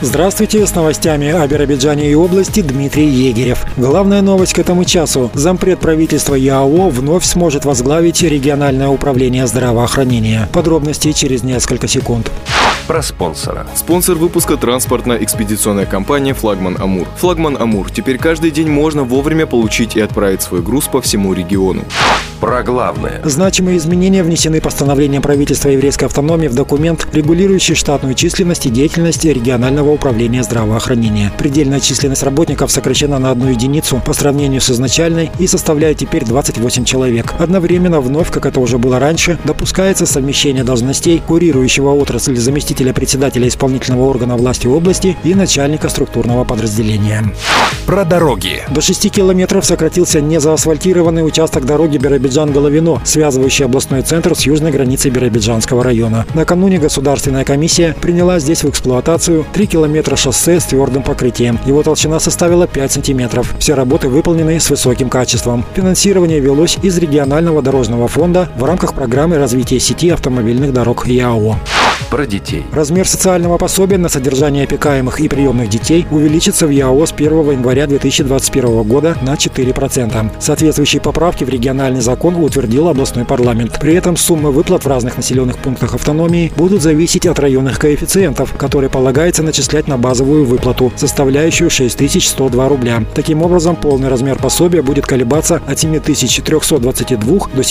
Здравствуйте, с новостями о Биробиджане и области Дмитрий Егерев. Главная новость к этому часу. Зампред правительства ЯО вновь сможет возглавить региональное управление здравоохранения. Подробности через несколько секунд. Про спонсора. Спонсор выпуска — транспортно-экспедиционная компания «Флагман Амур». «Флагман Амур» теперь каждый день можно вовремя получить и отправить свой груз по всему региону. Про главное. Значимые изменения внесены постановлением правительства еврейской автономии в документ, регулирующий штатную численность и деятельность регионального управления здравоохранения. Предельная численность работников сокращена на 1 единицу по сравнению с изначальной и составляет теперь 28 человек. Одновременно вновь, как это уже было раньше, допускается совмещение должностей курирующего отрасль заместителя председателя исполнительного органа власти области и начальника структурного подразделения. Про дороги. До 6 километров сократился незаасфальтированный участок дороги Биробиджан-Головино, связывающий областной центр с южной границей Биробиджанского района. Накануне Государственная комиссия приняла здесь в эксплуатацию 3 километра шоссе с твердым покрытием. Его толщина составила 5 сантиметров. Все работы выполнены с высоким качеством. Финансирование велось из регионального дорожного фонда в рамках программы развития сети автомобильных дорог ЯО. Про детей. Размер социального пособия на содержание опекаемых и приемных детей увеличится в ЯО с 1 января 2021 года на 4%. Соответствующие поправки в региональный закон утвердил областной парламент. При этом суммы выплат в разных населенных пунктах автономии будут зависеть от районных коэффициентов, которые полагается начислять на базовую выплату, составляющую 6102 рубля. Таким образом, полный размер пособия будет колебаться от 7322 до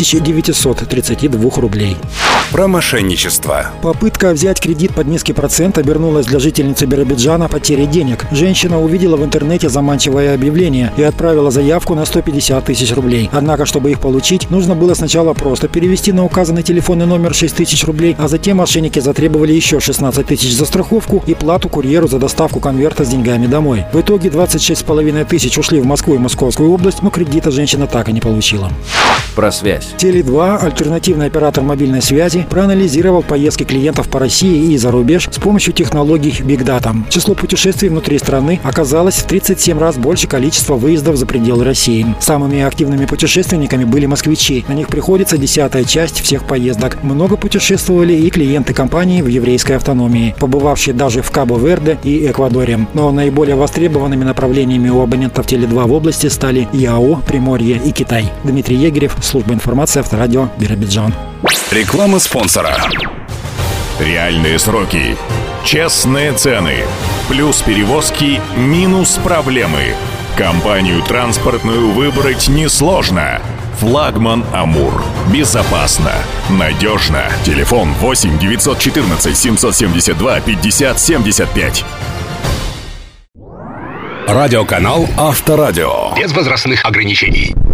7932 рублей. Про мошенничество. Попытка взять кредит под низкий процент обернулась для жительницы Биробиджана потерей денег. Женщина увидела в интернете заманчивое объявление и отправила заявку на 150 тысяч рублей. Однако, чтобы их получить, нужно было сначала просто перевести на указанный телефонный номер 6 тысяч рублей, а затем мошенники затребовали еще 16 тысяч за страховку и плату курьеру за доставку конверта с деньгами домой. В итоге 26,5 тысяч ушли в Москву и Московскую область, но кредита женщина так и не получила. Про связь. Теле2, альтернативный оператор мобильной связи, проанализировал поездки клиентов по России и за рубеж с помощью технологий Big Data. Число путешествий внутри страны оказалось в 37 раз больше количества выездов за пределы России. Самыми активными путешественниками были москвичи. На них приходится 10-я часть всех поездок. Много путешествовали и клиенты компании в еврейской автономии, побывавшие даже в Кабо-Верде и Эквадоре. Но наиболее востребованными направлениями у абонентов Теле2 в области стали ЯО, Приморье и Китай. Дмитрий Егерев, служба информации, Авторадио, Биробиджан. Реклама спонсора. Реальные сроки, честные цены, плюс перевозки, минус проблемы. Компанию транспортную выбрать несложно. «Флагман Амур». Безопасно, надежно. Телефон 8 914 772 50 75. Радиоканал Авторадио. Без возрастных ограничений.